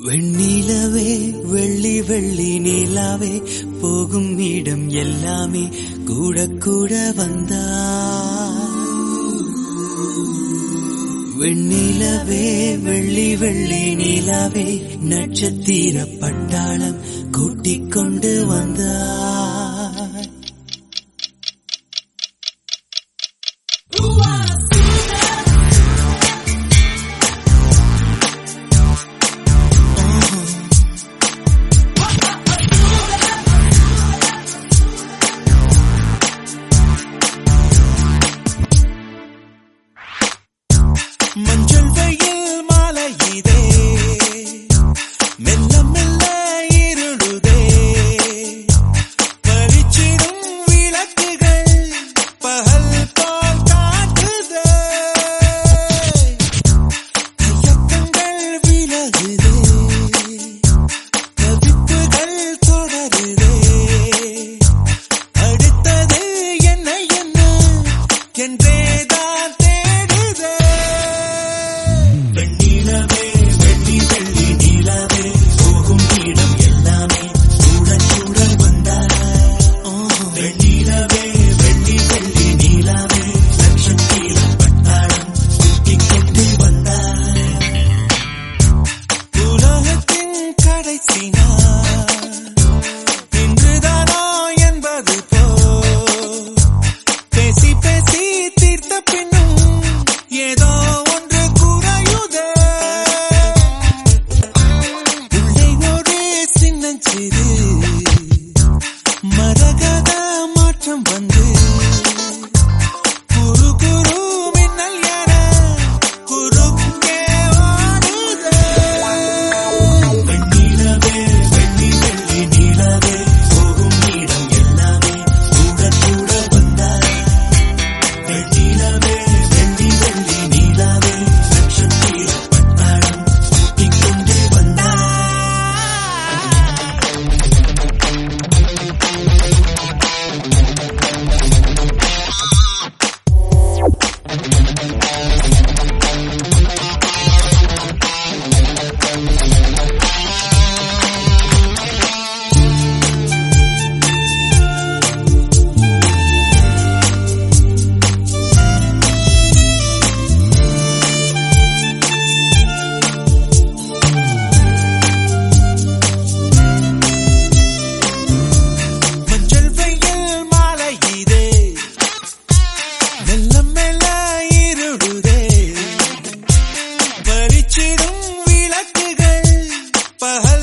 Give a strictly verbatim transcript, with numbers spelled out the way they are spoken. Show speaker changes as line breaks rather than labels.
வெண்ணிலவே வெள்ளி வெள்ளி நிலாவே போகும் இடம் எல்லாமே கூட கூட வந்தா. வெண்ணிலவே வெள்ளி வெள்ளி நிலாவே நட்சத்திர பட்டாளம் கூட்டிக் கொண்டு வந்தா.
மஞ்சள் வெயில் மாலை இதே மெல்ல மெல்ல இருளுதே. பளிச்சிடும் விளக்குகள் பகல் போல் காட்டுதே. கையக்கங்கள் விலகுதே, தவிப்புகள் தொடருதே. அடுத்தது என்ன என்ன என்றேதான் தேடுதே. வெண்ணிலவே வெள்ளி வெள்ளி நிலவே போகும் இடம் எல்லாமே கூட கூட வந்தா. வெண்ணிலவே வெள்ளி வெள்ளி நிலவே நட்சத்திர பட்டாளம் கூட்டிக் கொண்டு வந்தா. உலகத்தின் கடைசி நாள் இன்றுதானோ என்பது போ பேசி பேசி தீர்த்த பின்னும் ஏதோ ஒன்று குறையுதே. உள்ளே ஒரு சின்னஞ்சிறு மரகத மாற்றம் வந்து குறு குறு மின்னல் என குறுக்கே ஓடுதே. வெண்ணிலவே வெள்ளி வெள்ளி நிலவே போகும் இடம் எல்லாமே கூட கூட வந்தா. வெண்ணிலவே வெள்ளி வெள்ளி நிலவே நட்சத்திர பட்டாளம் கூட்டிக் கொண்டு வந்தா. மஞ்சள் வெயில் மாலை இதே மெல்ல மெல்ல இருளுதே. பளிச்சிடும் விளக்குகள் பகல்